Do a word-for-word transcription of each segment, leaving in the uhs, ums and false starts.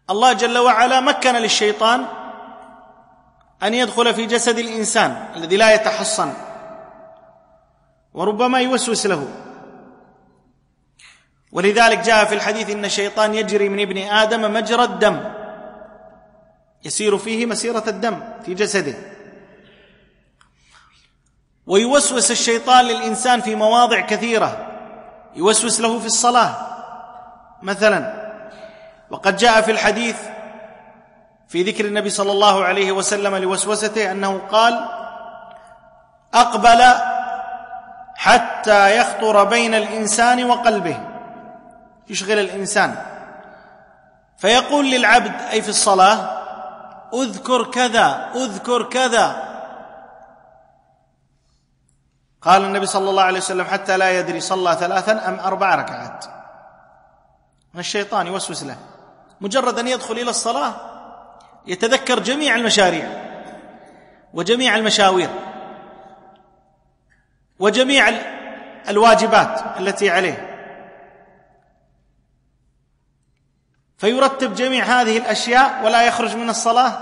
الله جل وعلا مكن للشيطان أن يدخل في جسد الإنسان الذي لا يتحصن، وربما يوسوس له. ولذلك جاء في الحديث إن الشيطان يجري من ابن آدم مجرى الدم، يسير فيه مسيرة الدم في جسده. ويوسوس الشيطان للإنسان في مواضع كثيرة، يوسوس له في الصلاة مثلا، وقد جاء في الحديث في ذكر النبي صلى الله عليه وسلم لوسوسته أنه قال: أقبل حتى يخطر بين الإنسان وقلبه، يشغل الإنسان، فيقول للعبد أي في الصلاة: أذكر كذا أذكر كذا. قال النبي صلى الله عليه وسلم: حتى لا يدري صلى ثلاثا أم أربع ركعات. الشيطان يوسوس له، مجرد أن يدخل إلى الصلاة يتذكر جميع المشاريع وجميع المشاوير وجميع الواجبات التي عليه، فيرتب جميع هذه الأشياء ولا يخرج من الصلاة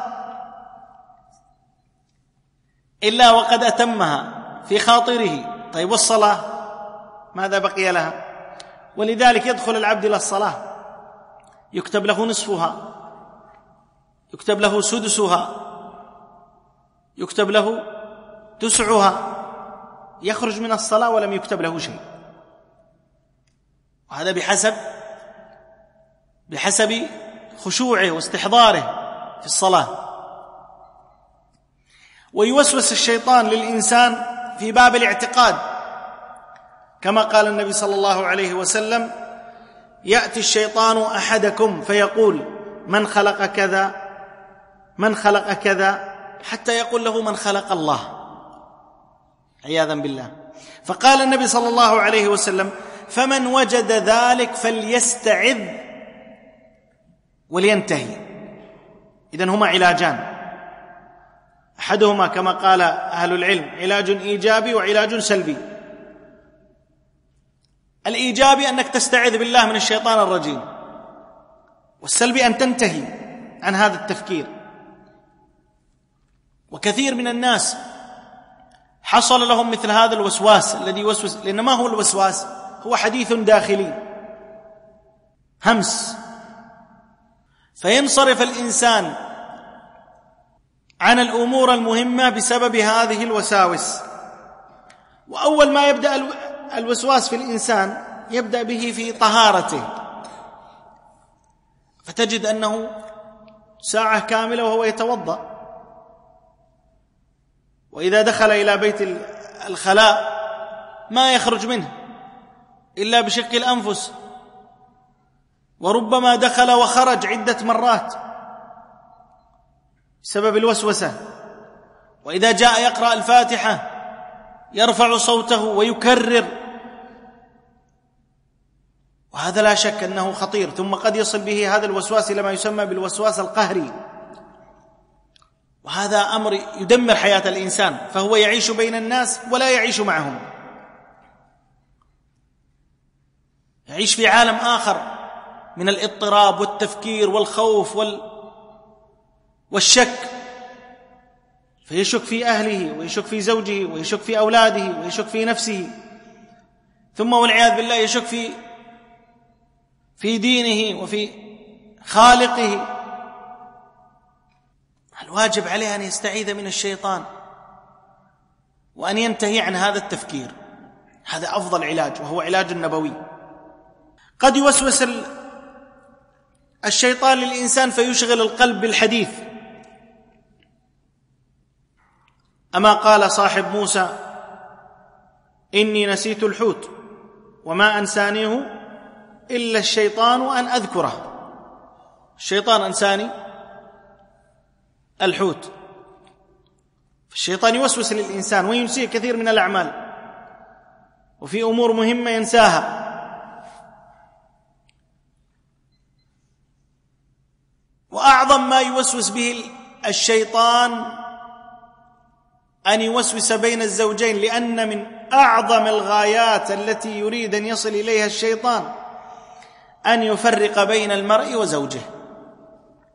إلا وقد أتمها في خاطره. طيب والصلاة ماذا بقي لها؟ ولذلك يدخل العبد إلى الصلاة يكتب له نصفها، يكتب له سدسها، يكتب له تسعها، يخرج من الصلاة ولم يكتب له شيء. وهذا بحسب بحسب خشوعه واستحضاره في الصلاة. ويوسوس الشيطان للإنسان في باب الاعتقاد، كما قال النبي صلى الله عليه وسلم: يأتي الشيطان أحدكم فيقول: من خلق كذا من خلق كذا، حتى يقول له: من خلق الله، عياذا بالله. فقال النبي صلى الله عليه وسلم: فمن وجد ذلك فليستعذ ولينتهي. إذن هما علاجان، أحدهما كما قال أهل العلم علاج إيجابي وعلاج سلبي. الإيجابي أنك تستعذ بالله من الشيطان الرجيم، والسلبي أن تنتهي عن هذا التفكير. وكثير من الناس حصل لهم مثل هذا الوسواس الذي يوسوس، لأن ما هو الوسواس؟ هو حديث داخلي، همس، فينصرف الإنسان عن الأمور المهمة بسبب هذه الوساوس. وأول ما يبدأ الوسواس في الإنسان يبدأ به في طهارته، فتجد أنه ساعة كاملة وهو يتوضأ، وإذا دخل إلى بيت الخلاء ما يخرج منه إلا بشق الأنفس، وربما دخل وخرج عدة مرات بسبب الوسوسة. وإذا جاء يقرأ الفاتحة يرفع صوته ويكرر، وهذا لا شك أنه خطير. ثم قد يصل به هذا الوسواس إلى ما يسمى بالوسواس القهري، وهذا أمر يدمر حياة الإنسان، فهو يعيش بين الناس ولا يعيش معهم، يعيش في عالم آخر من الاضطراب والتفكير والخوف وال... والشك، فيشك في أهله ويشك في زوجه ويشك في أولاده ويشك في نفسه، ثم والعياذ بالله يشك في في دينه وفي خالقه. الواجب عليه أن يستعيذ من الشيطان وأن ينتهي عن هذا التفكير، هذا أفضل علاج، وهو علاج النبوي. قد يوسوس الشيطان للإنسان فيشغل القلب بالحديث، أما قال صاحب موسى: إني نسيت الحوت وما أنسانيه إلا الشيطان أن أذكره. الشيطان أنساني الحوت، فالشيطان يوسوس للإنسان وينسيه كثير من الأعمال، وفي أمور مهمة ينساها. وأعظم ما يوسوس به الشيطان أن يوسوس بين الزوجين، لأن من أعظم الغايات التي يريد أن يصل إليها الشيطان أن يفرق بين المرء وزوجه.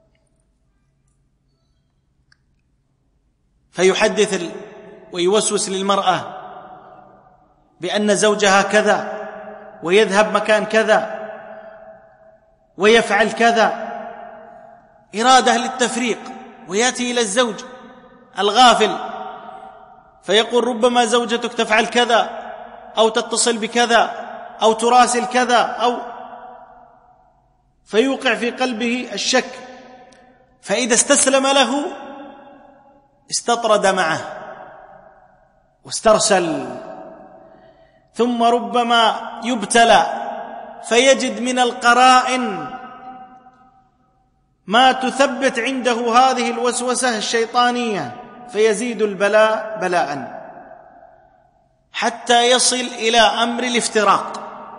فيحدث ويوسوس للمرأة بأن زوجها كذا ويذهب مكان كذا ويفعل كذا، إرادة للتفريق، ويأتي إلى الزوج الغافل فيقول ربما زوجتك تفعل كذا أو تتصل بكذا أو تراسل كذا، أو فيوقع في قلبه الشك، فإذا استسلم له استطرد معه واسترسل، ثم ربما يبتلى فيجد من القرائن ما تثبت عنده هذه الوسوسة الشيطانية، فيزيد البلاء بلاء حتى يصل إلى أمر الافتراق،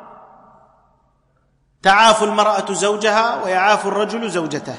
تعاف المرأة زوجها ويعاف الرجل زوجته.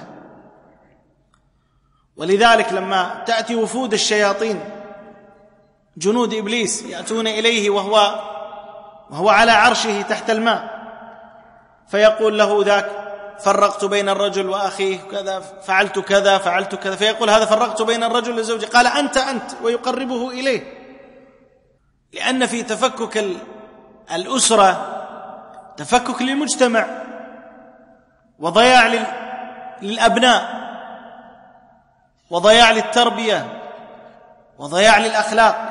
ولذلك لما تأتي وفود الشياطين جنود إبليس يأتون إليه وهو وهو على عرشه تحت الماء، فيقول له ذاك فرقت بين الرجل وأخيه كذا، فعلت كذا فعلت كذا، فيقول هذا فرقت بين الرجل وزوجه، قال أنت أنت، ويقربه إليه، لأن في تفكك الأسرة تفكك للمجتمع وضياع للأبناء وضياع للتربية وضياع للأخلاق.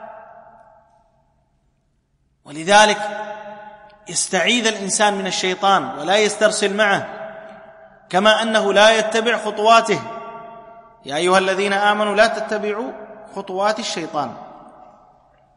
ولذلك يستعيذ الإنسان من الشيطان ولا يسترسل معه، كما أنه لا يتبع خطواته. يا أيها الذين آمنوا لا تتبعوا خطوات الشيطان.